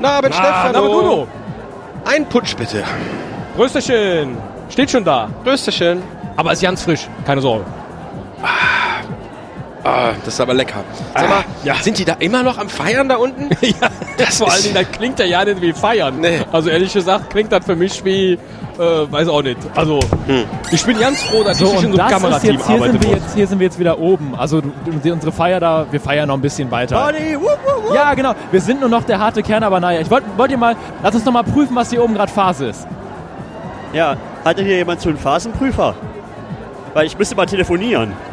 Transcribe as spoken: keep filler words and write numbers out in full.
Guten Abend, Na, Stefano. aber Bruno. Ein Putsch, bitte. Rösterchen. Steht schon da. Rösterchen. Aber ist ganz frisch. Keine Sorge. Ah, das ist aber lecker. Sag mal, Ah, ja. sind die da immer noch am Feiern da unten? Ja, das vor allen Dingen, das klingt ja ja nicht wie feiern. Nee. Also ehrlich gesagt klingt das für mich wie, äh, weiß auch nicht. Also Hm. ich bin ganz froh, dass So, ich nicht in und so einem das ist Kamerateam jetzt, hier arbeite. sind wir jetzt, hier sind wir jetzt wieder oben. Also du- du- unsere Feier da, wir feiern noch ein bisschen weiter. Party, wupp, wupp, wupp. Ja, genau. Wir sind nur noch der harte Kern, aber naja. Ich wollte wollt ihr mal, lass uns noch mal prüfen, was hier oben gerade Phase ist. Ja, hatte hier jemand so einen Phasenprüfer? Weil ich müsste mal telefonieren.